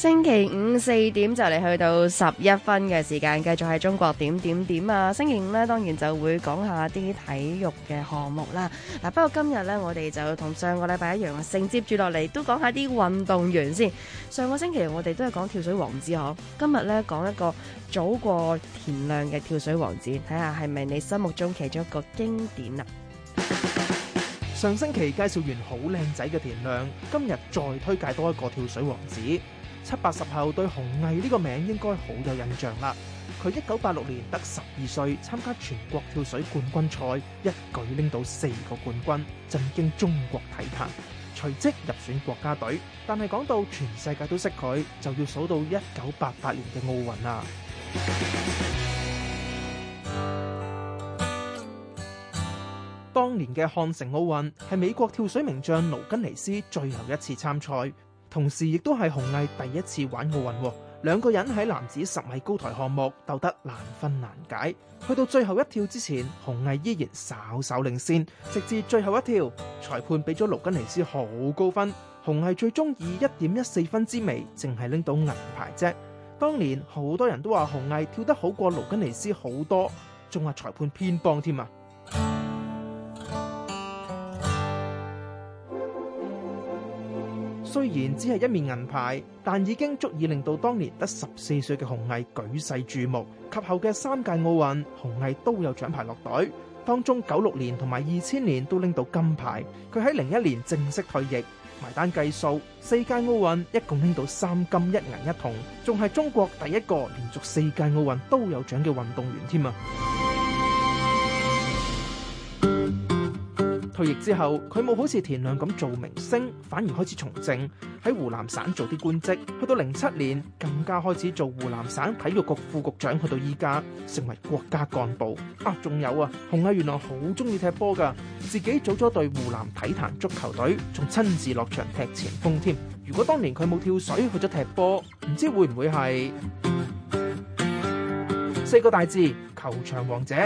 星期五4點就嚟去到11分嘅時間，繼續係中國點點點啊！星期五呢，當然就會講下啲體育嘅項目啦。不過今日呢，我哋就同上個禮拜一樣，承接住落嚟都講下啲運動員先。上個星期我哋都係講跳水王子嗬，今日呢，講一個早過田亮嘅跳水王子，睇下係咪你心目中其中一個經典啊！ 上星期介紹完好靚仔嘅田亮，今日再推介多一個跳水王子。7、80後對洪毅呢個名應該好有印象啦。佢1986年得12歲，參加全國跳水冠軍賽，一舉拎到4個冠軍，震驚中國體壇。隨即入選國家隊，但係講到全世界都識佢，就要數到1988年嘅奧運啦。當年嘅漢城奧運係美國跳水名將勞根尼斯最後一次參賽，同時亦都係洪毅第一次玩奧運。兩個人喺男子10米高台項目鬥得難分難解，去到最後一跳之前，洪毅依然稍稍領先，直至最後一跳，裁判俾咗勞根尼斯好高分，洪毅最終以1.14分之微，淨係拎到銀牌啫。當年好多人都話洪毅跳得好過勞根尼斯好多，仲話裁判偏幫添啊！雖然只係一面銀牌，但已經足以令到當年得14歲嘅洪毅舉世注目。及後嘅3屆奧運，洪毅都有獎牌落袋，當中96年同埋2000年都拎到金牌。佢喺01年正式退役，埋單計數4屆奧運一共拎到3金1銀1銅，仲係中國第一個連續4屆奧運都有獎嘅運動員添啊！退役之後，佢冇好似田亮咁做明星，反而開始從政，喺湖南省做啲官職。去到07年，更加開始做湖南省體育局副局長，去到依家成為國家幹部。仲有啊，洪毅原來好中意踢波㗎，自己組咗隊湖南體壇足球隊，仲親自落場踢前鋒添。如果當年佢冇跳水去咗踢波，唔知會唔會係4個大字球場王者。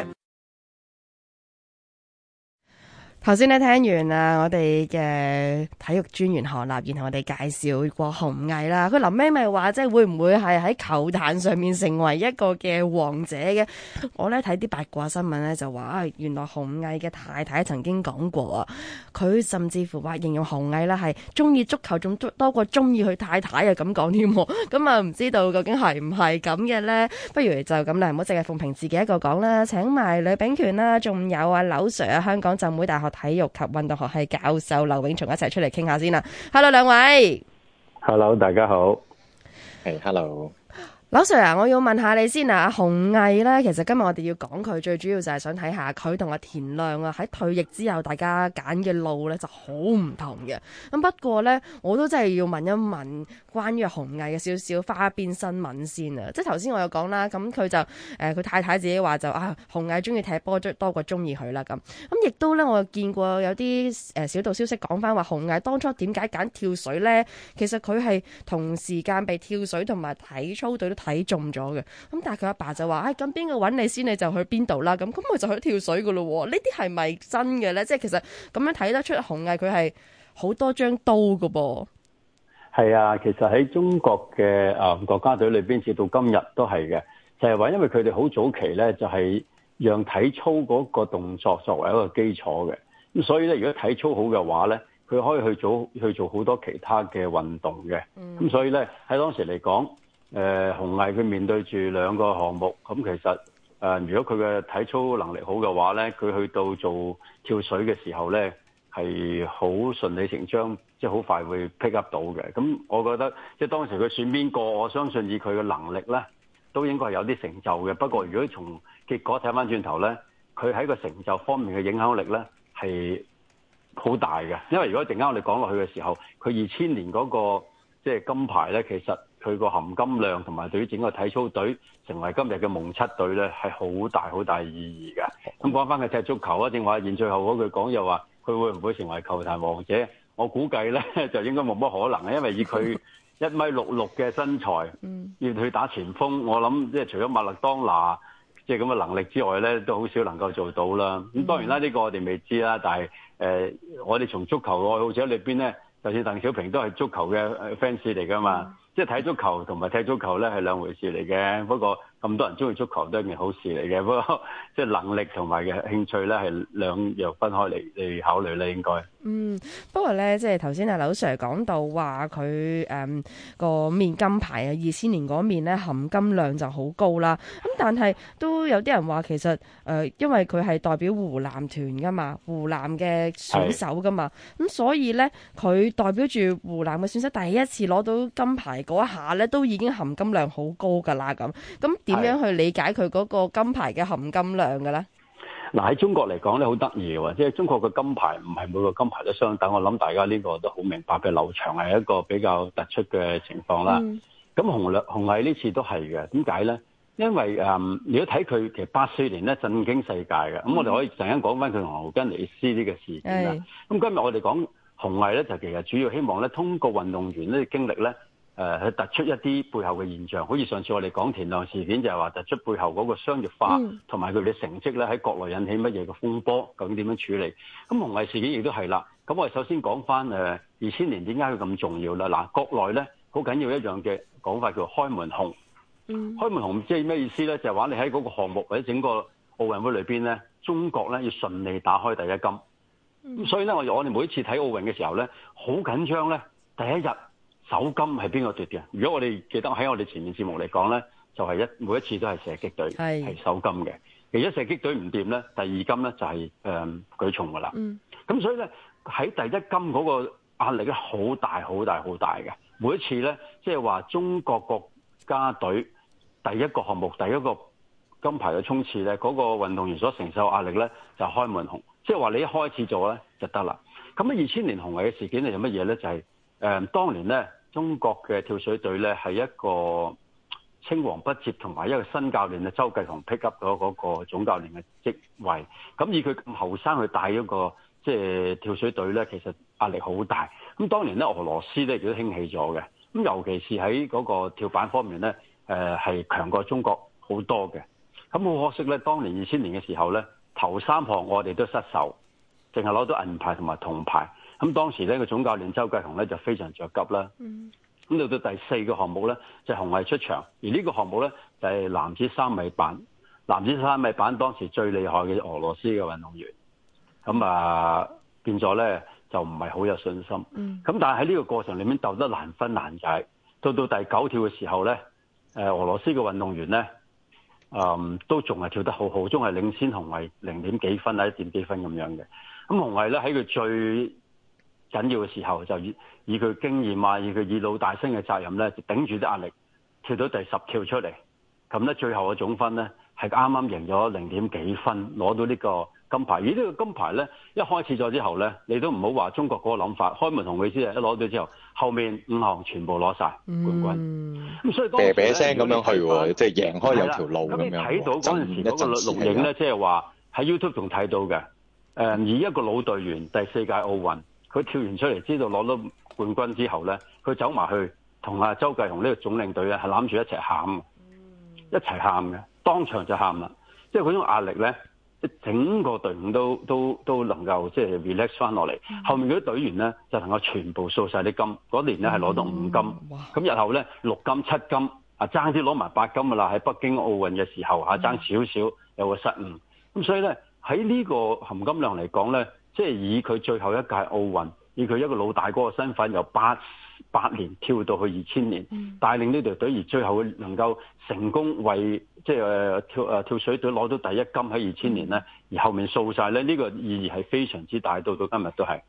頭先咧聽完啊，我哋嘅體育專員何立，然後我哋介紹過洪毅啦。佢臨尾咪話，即係會唔會係喺球壇上面成為一個嘅王者嘅？我咧睇啲八卦新聞咧就話，原來洪毅嘅太太曾經講過啊，佢甚至乎話形容洪毅啦係中意足球仲多過中意佢太太啊，咁講添。咁啊唔知道究竟係唔係咁嘅咧？不如就咁啦，唔好淨係奉評自己一個講啦，請埋呂秉權啦，仲有啊劉 Sir 啊，香港浸會大學體育及運動學系教授劉永松一齊出嚟傾下先啦。Hello 兩位。 Hello 大家好。Hello。 劉 Sir 啊，我要問下你先啊，洪毅咧，其實今日我哋要講佢，最主要就係想睇下佢同阿田亮啊喺退役之後，大家揀嘅路咧就好唔同嘅。咁不過咧，我都真係要問一問關於洪毅嘅少少花邊新聞先啊。即係頭先我有講啦，咁佢就佢太太自己話就洪毅中意踢波多過中意佢啦咁。咁亦都咧，我見過有啲小道消息講翻話，洪毅當初點解揀跳水咧？其實佢係同時間被跳水同埋體操隊都睇中咗嘅，咁但係佢阿爸就話，咁邊個揾你先，你就去邊度啦，咁佢就去跳水噶咯。呢啲係咪真嘅咧？即係其實咁樣睇得出洪毅佢係好多張刀噶噃。 係啊，其實喺中國嘅國家隊裏邊，至到今日都係嘅，就係話因為佢哋好早期咧，就係讓體操嗰個動作作為一個基礎嘅，咁所以咧，如果體操好嘅話咧，佢可以去做好多其他嘅運動嘅，咁所以咧喺當時嚟講。洪毅佢面對住2個項目，咁其實如果佢嘅體操能力好嘅話咧，佢去到做跳水嘅時候咧，係好順理成章，即係好快會 pick up 到嘅。咁我覺得即係當時佢選邊個，我相信以佢嘅能力咧，都應該係有啲成就嘅。不過如果從結果睇翻轉頭咧，佢喺個成就方面嘅影響力咧係好大嘅。因為如果陣間我哋講落去嘅時候，佢2000年嗰個即係金牌咧，其實佢個含金量同埋對於整個體操隊成為今日嘅夢七隊咧，係好大好大意義嘅。咁講翻佢踢足球啊，正話現最後嗰句講又話佢會唔會成為球壇王者？我估計咧就應該冇乜可能，因為以佢1.66米嘅身材，要去打前鋒，我諗即係除咗麥勒當拿即係咁嘅能力之外咧，都好少能夠做到啦。咁當然啦，呢個我哋未知啦，但係我哋從足球愛好者裏邊咧，就算鄧小平都係足球嘅fans 嚟噶嘛。 即係睇足球同埋踢足球咧係兩回事嚟嘅。不過咁多人中意足球都係一件好事嚟嘅。不過即係能力同埋嘅興趣咧係兩樣分開嚟考慮咧，應該。 不過咧，即係頭先阿劉 Sir 講到話佢個面金牌啊，2000年嗰面咧含金量就好高啦。咁但係都有啲人話其實因為佢係代表湖南團噶嘛，湖南嘅選手噶嘛，咁所以咧佢代表住湖南嘅選手第一次攞到金牌嗰一下咧，都已經含金量好高噶啦咁。咁點樣去理解佢嗰個金牌嘅含金量嘅咧？ 嗱，喺中國嚟講咧，好得意嘅，即係中國嘅金牌唔係每個金牌都相等。我諗大家呢個都好明白嘅，劉翔係一個比較突出嘅情況啦。咁紅毅呢次都係嘅，點解咧？因為如果睇佢其實84年咧震驚世界嘅，咁我哋可以陣間講翻佢同勞根尼斯呢個事件啦。咁今日我哋講紅毅咧，就其實主要希望咧通過運動員呢啲經歷咧。去突出一啲背後嘅現象，好似上次我哋講田亮事件就係話突出背後嗰個商業化同埋佢哋嘅成績咧喺國內引起乜嘢嘅風波，究竟點樣處理？咁紅毅事件亦都係啦。咁我哋首先講翻2000年點解佢咁重要啦？嗱，國內咧好緊要一樣嘅講法叫開門紅。開門紅即係咩意思咧？就係話你喺嗰個項目或者整個奧運會裏邊咧，中國咧要順利打開第一金。咁所以咧，我哋每一次睇奧運嘅時候咧，好緊張咧，第一日。首金係邊個奪嘅？如果我哋記得喺我哋前面節目嚟講咧，就係每一次都係射擊隊係首金嘅。而家射擊隊唔掂咧，第二金咧就係舉重噶啦。咁所以咧喺第一金嗰個壓力咧好大好大好大嘅。每一次咧即係話中國國家隊第一個項目第一個金牌嘅衝刺咧，嗰個運動員所承受壓力咧就係開門紅，即係話你一開始做咧就得啦。咁喺2000年紅毅嘅事件係乜嘢咧？就係當年咧。中國嘅跳水隊咧係一個青黃不接同埋一個新教練周繼紅 pick up 咗嗰個總教練嘅職位。咁以佢咁後生去帶一個即係跳水隊咧，其實壓力好大。咁當年咧俄羅斯咧亦都興起咗嘅。咁尤其是喺嗰個跳板方面咧，係強過中國好多嘅。咁好可惜咧，當年2000年嘅時候咧，頭三項我哋都失手，淨係攞到銀牌同埋銅牌。咁當時咧個總教練周繼紅咧就非常着急啦。咁到到第四個項目咧就係紅毅出場，而呢個項目咧就係男子3米板。男子3米板當時最厲害嘅俄羅斯嘅運動員，咁變咗咧就唔係好有信心。咁但係喺呢個過程裏面鬥得難分難解，到第9跳嘅時候咧，俄羅斯嘅運動員咧都仲係跳得好好，仲係領先紅毅0點幾分1點幾分咁樣嘅。咁紅毅咧喺佢最緊要嘅時候就以佢經驗啊，以佢以老大身嘅責任咧，就頂住啲壓力，跳到第10跳出嚟。咁咧最後嘅總分咧係啱啱贏咗0點幾分，攞到呢個金牌。而呢個金牌咧一開始咗之後咧，你都唔好話中國嗰個諗法，開門紅嘅意思係一攞到之後，後面5項全部攞晒冠軍。咁所以當時咧， 聲咁樣去喎，即係贏開有條路咁樣。 睇到嗰陣時嗰個錄影咧，即係話喺 YouTube 仲睇到嘅。以一個老隊員第4屆奧運。佢跳完出嚟，知道攞到冠軍之後咧，佢走埋去同阿周繼紅呢個總領隊咧，係攬住一齊喊，一齊喊嘅，當場就喊啦。即係嗰種壓力咧，整個隊伍都能夠即係 relax 翻落嚟。後面嗰啲隊員咧，就能夠全部掃晒啲金。嗰年咧係攞到5金，咁日後咧6金、7金，爭啲攞埋8金噶啦。喺北京奧運嘅時候爭少少有個失誤。咁所以咧喺呢個含金量嚟講咧。即係以佢最後一屆奧運，以佢一個老大哥嘅身份，由88年跳到去2000年，帶領呢隊隊，而最後能夠成功為即係跳水隊攞到第一金喺2000年咧，而後面掃晒咧，呢個意義係非常之大，到今日都係。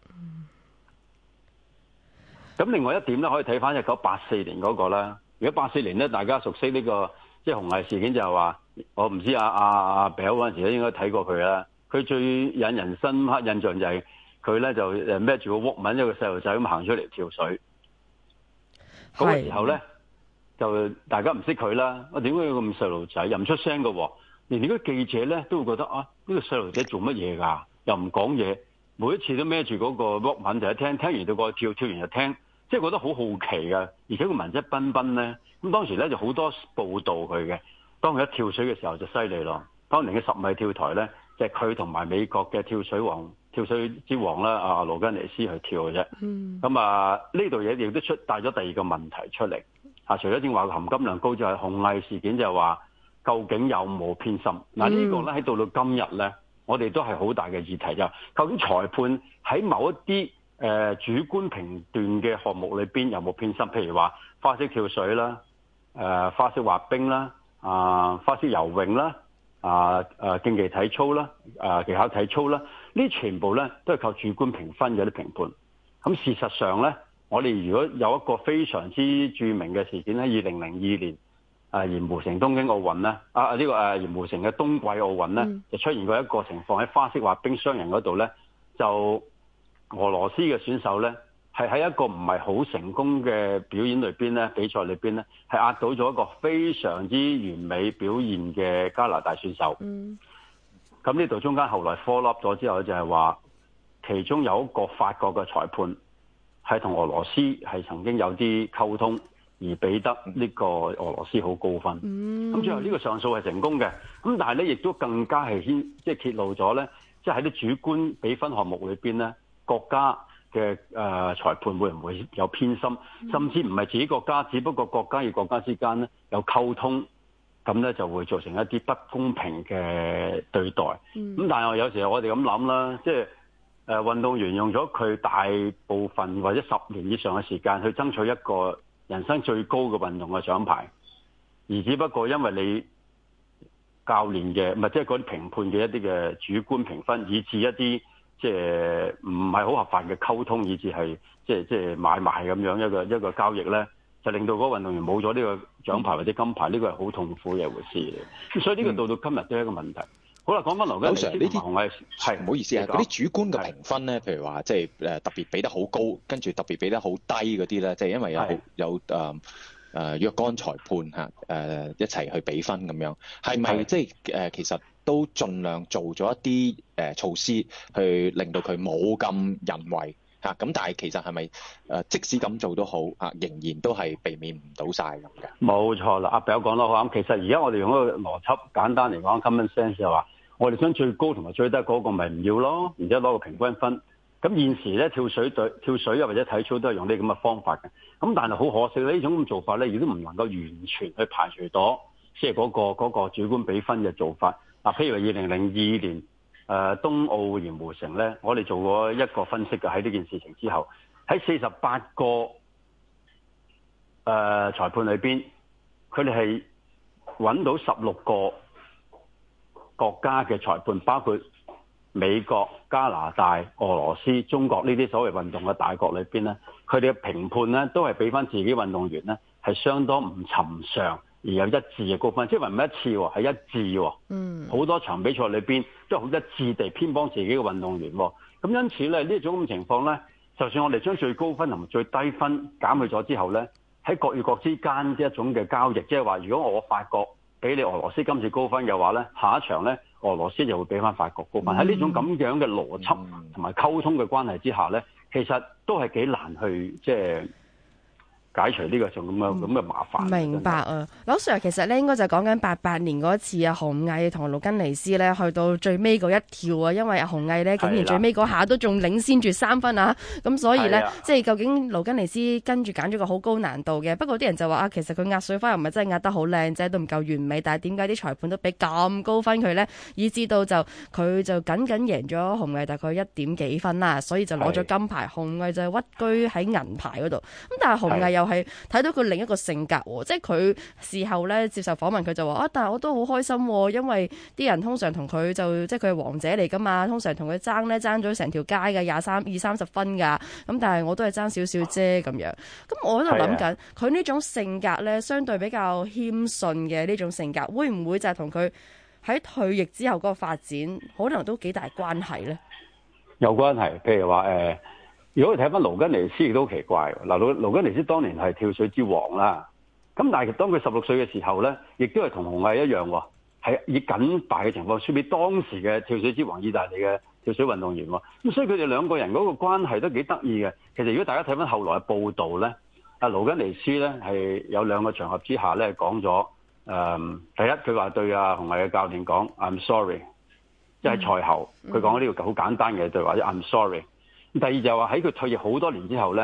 咁另外一點咧，可以睇翻1984年嗰個啦。如果84年咧，大家熟悉呢個即係紅毅事件，就係話，我唔知阿表嗰陣時咧應該睇過佢啦。佢最引人深刻印象就係佢咧就孭住個 Walkman 一個細路仔咁行出嚟跳水。嗰個時候咧就大家唔識佢啦，點解有咁細路仔又唔出聲嘅喎？連啲記者咧都會覺得呢個細路仔做乜嘢㗎？又唔講嘢，每一次都孭住嗰個 Walkman就一聽完到個跳完就聽，即係覺得好好奇㗎。而且個文質彬彬咧，咁當時咧就好多報導佢嘅。當佢一跳水嘅時候就犀利咯。當年嘅10米跳台咧。即係佢同埋美國嘅跳水之王啦，阿勞根尼斯去跳嘅啫。咁呢度嘢亦都帶咗第二個問題出嚟。 除咗正話含金量高之外，紅藝事件就係話究竟有冇偏心？嗱、呢個咧喺到今日咧，我哋都係好大嘅議題，就究竟裁判喺某一啲主觀評斷嘅項目裏邊有冇偏心？譬如話花式跳水啦、花式滑冰啦、花式游泳啦、競技體操啦、技巧體操啦，呢全部咧都係靠主觀評分嘅啲評判。咁事實上咧，我哋如果有一個非常之著名嘅事件喺2002年鹽湖城東京奧運咧，呢個鹽湖城嘅冬季奧運咧，就出現過一個情況喺花式滑冰雙人嗰度咧，就俄羅斯嘅選手咧係喺一個唔係好成功嘅表演裏邊咧，比賽裏邊咧係壓倒咗一個非常之完美表現嘅加拿大選手。咁呢度中間後來 follow up 咗之後就係話，其中有一個法國嘅裁判係同俄羅斯係曾經有啲溝通，而俾得呢個俄羅斯好高分。咁最後呢個上訴係成功嘅。咁但係咧，亦都更加係即係揭露咗咧，即係喺啲主觀比分項目裏邊咧，國家嘅裁判會唔會有偏心？甚至唔係自己國家，只不過國家與國家之間咧有溝通，咁咧就會造成一啲不公平嘅對待。咁但係有時候我哋咁諗啦，即係運動員用咗佢大部分或者10年以上嘅時間去爭取一個人生最高嘅運動嘅獎牌，而只不過因為你教練嘅唔係即係嗰啲評判嘅一啲嘅主觀評分，以致一啲即係唔係好合法嘅溝通，以致係即係買賣咁樣一個交易咧，就令到嗰個運動員冇咗呢個獎牌或者金牌，呢個係好痛苦嘅一回事嚟。所以呢個到今日都係一個問題。好啦，講翻劉根尼呢啲係唔好意思啊，嗰啲主觀嘅評分咧，譬如話即係特別俾得好高，跟住特別俾得好低嗰啲咧，即係因為有若干裁判一齊去比分咁樣，係咪即係其實都盡量做咗一啲措施去令到佢冇咁人為嚇？咁但係其實係咪即使咁做都好仍然都係避免唔到晒咁嘅？ 冇錯啦，阿表講得好啱。其實而家我哋用一個邏輯簡單嚟講 common sense 就話，我哋將最高同埋最低嗰個咪唔要咯，然之後攞個平均分。咁現時咧跳水或者體操都係用呢咁嘅方法嘅。咁但係好可惜呢種咁做法咧，亦都唔能夠完全去排除到即係嗰個主觀比分嘅做法。譬如話2002年東奧鹽湖城咧，我哋做過一個分析嘅，喺呢件事情之後，喺48個裁判裏邊，佢哋係揾到16個國家嘅裁判，包括美國、加拿大、俄羅斯、中國呢啲所謂運動嘅大國裏邊咧，佢哋嘅評判咧都係俾翻自己運動員咧係相當唔尋常而有一致嘅高分，即係話唔係一次喎，係一致喎。好多場比賽裏邊都係好一致地偏幫自己嘅運動員喎。咁因此咧呢種咁情況咧，就算我哋將最高分同埋最低分減去咗之後咧，喺國與國之間一種嘅交易，即係話如果我法國俾你俄羅斯今次高分嘅話咧，下一場咧俄羅斯就會俾翻法國高分。喺呢種咁樣嘅邏輯同埋溝通嘅關係之下咧，其實都係幾難去即係解除呢個咁嘅麻煩。 明白啊，劉 Sir 其實咧應該就講緊88年嗰一次洪毅同盧根尼斯咧去到最尾嗰一跳啊，因為洪毅咧竟然最尾嗰下都仲領先住3分啊，咁所以咧即係究竟盧根尼斯跟住揀咗個好高難度嘅，不過啲人就話其實佢壓水花又唔係真係壓得好靚啫，都唔夠完美，但係點解啲裁判都俾咁高分佢咧？以至到佢就僅贏咗洪毅大概1點幾分啦，所以就攞咗金牌，洪毅就屈居喺銀牌嗰度。咁但係洪毅又係睇到佢另一個性格喎，即係佢事後咧接受訪問，佢就話但係我都好開心喎，因為啲人通常同佢就即係佢係王者嚟噶嘛，通常同佢爭咗成條街嘅20-30分㗎，咁但係我都係爭少少啫咁樣。咁我喺度諗緊，佢呢種性格咧，相對比較謙遜嘅呢種性格，會唔會就係同佢喺退役之後嗰個發展，可能都幾大關係咧？ 有關係，譬如話如果你睇翻盧根尼斯亦都好奇怪，盧根尼斯當年係跳水之王啦，咁但係當佢16歲嘅時候咧，亦都係同洪毅一樣喎，係以僅敗嘅情況輸俾當時嘅跳水之王意大利嘅跳水運動員喎，咁所以佢哋兩個人嗰個關係都幾得意嘅。其實如果大家睇翻後來嘅報導咧，盧根尼斯咧係有2個場合之下咧講咗，第一佢話對洪毅嘅教練講 I'm sorry， 即係賽後佢講呢個好簡單嘅對話，I'm sorry。第二就話喺佢退役好多年之後咧，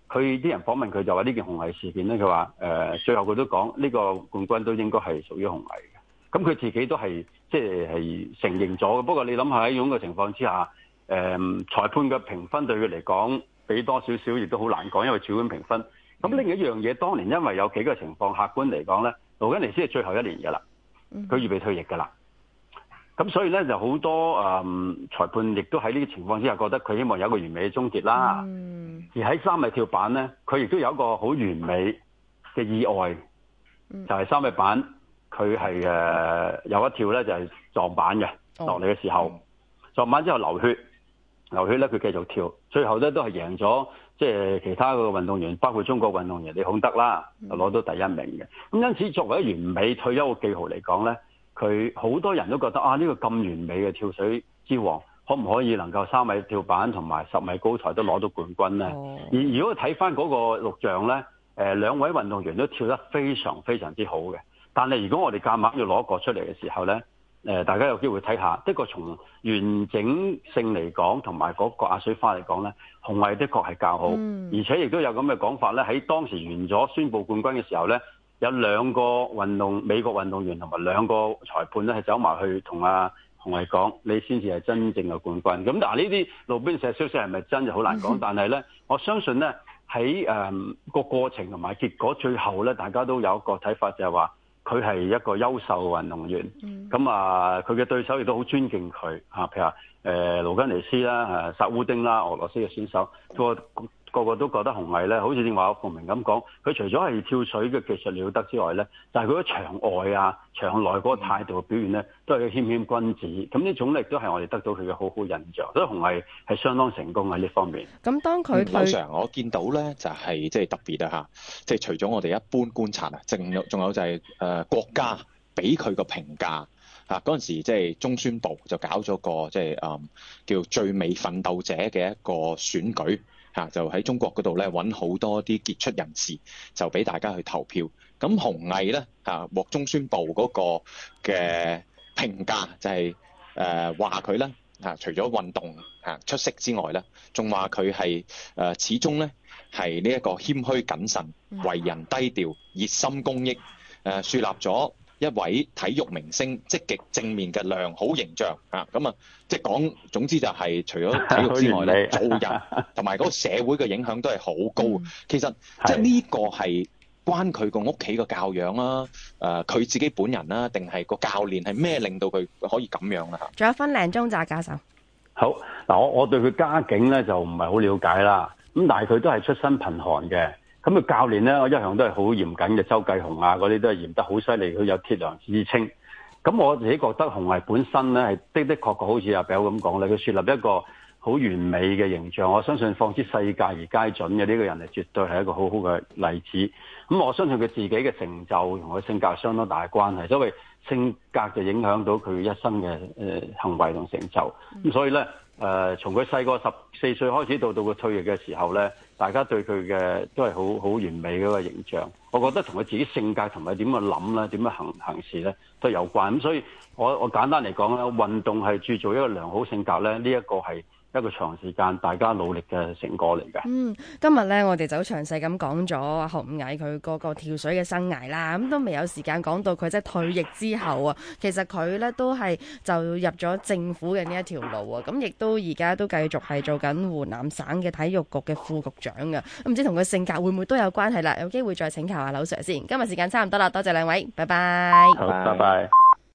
佢啲人訪問佢就話呢件紅藝事件咧，佢話最後佢都講呢個冠軍都應該係屬於紅藝嘅。咁佢自己都係即係承認咗嘅。不過你諗下喺咁嘅情況之下，裁判嘅評分對佢嚟講俾多少少亦都好難講，因為主觀評分。咁另一樣嘢，當年因為有幾個情況，客觀嚟講咧，勞根尼斯係最後一年㗎啦，佢預備退役㗎啦。咁所以咧就好多裁判亦都喺呢個情況之下覺得佢希望有一個完美嘅終結啦。而喺3米跳板咧，佢亦都有一個好完美嘅意外，就係3米板佢係有一跳咧就係撞板嘅，落嚟嘅時候撞板之後流血咧佢繼續跳，最後咧都係贏咗。即係其他個運動員，包括中國運動員李孔德啦，就攞到第一名嘅。咁因此作為一完美退休嘅記號嚟講咧，佢好多人都覺得呢個咁完美嘅跳水之王，可唔可以能夠3米跳板同埋10米高台都攞到冠軍咧？而如果睇翻嗰個錄像咧，兩位運動員都跳得非常非常之好嘅。但係如果我哋夾硬要攞一個出嚟嘅時候咧，大家有機會睇下，的確從完整性嚟講，同埋嗰個壓水花嚟講咧，紅藝的確係較好，而且亦都有咁嘅講法咧。喺當時完咗宣佈冠軍嘅時候咧，有2個美國運動員同埋2個裁判咧係走埋去同紅藝講，你先至係真正嘅冠軍。咁嗱，呢啲路邊社消息係咪真就好難講，但係咧，我相信咧喺個過程同埋結果最後咧，大家都有一個睇法就係話，佢係一個優秀嘅運動員，咁佢嘅對手亦都好尊敬佢，譬如話勞根尼斯啦、薩烏丁啦，俄羅斯嘅選手，個個都覺得紅藝咧，好似正話馮明咁講，佢除咗係跳水嘅技術了得之外咧，但係佢喺場外場內嗰個態度嘅表現咧，都係謙謙君子。咁呢種力都係我哋得到佢嘅好好印象，所以紅藝係相當成功喺呢方面。 咁當佢劉 Sir，我見到咧就係即係特別啊嚇，即係除咗我哋一般觀察啊，仲有就係國家俾佢個評價。嗰陣時，即係中宣部就搞咗個即係叫最美奮鬥者嘅一個選舉，就喺中國嗰度咧揾好多啲傑出人士，就俾大家去投票。咁紅藝咧獲中宣部嗰個嘅評價就係話佢咧除咗運動出色之外咧，仲話佢係始終咧係呢一個謙虛謹慎、為人低調、熱心公益，樹立咗一位體育明星積極正面嘅良好形象咁即係講總之就係除咗體育之外咧，做人同埋嗰個社會嘅影響都係好高。其實即係呢個係關佢個屋企個教養啦，佢自己本人啦，定係個教練係咩令到佢可以咁樣啦？ 仲有分零鐘咋，教授。 好嗱，我對佢家境咧就唔係好了解啦。咁但係佢都係出身貧寒嘅。咁佢教練咧，我一向都係好嚴謹嘅，周繼紅嗰啲都係嚴得好犀利，佢有鐵娘之稱。咁我自己覺得紅藝本身咧係的確好似阿表咁講咧，佢樹立一個好完美嘅形象。我相信放之世界而皆準嘅呢個人係絕對係一個好好嘅例子。咁我相信佢自己嘅成就同佢性格相當大嘅關係，所謂性格就影響到佢一生嘅行為同成就。咁所以咧從佢細個14歲開始到佢退役嘅時候咧，大家對佢嘅都係好完美嘅一個形象。我覺得同佢自己性格同埋點樣諗咧，點樣行事咧都有關。咁所以我簡單嚟講咧，運動係鑄造一個良好性格咧，呢一個係一個長時間大家努力嘅成果嚟嘅。 今日咧我哋就好詳細咁講咗紅藝佢嗰個跳水嘅生涯啦，咁都未有時間講到佢即係退役之後啊，其實佢咧都係就入咗政府嘅呢一條路啊，咁亦都而家都繼續係做緊湖南省嘅體育局嘅副局長嘅，唔知同佢性格會唔會都有關係啦？有機會再請教下劉 Sir 先。今日時間差唔多啦，多謝兩位，拜拜。 好，拜拜。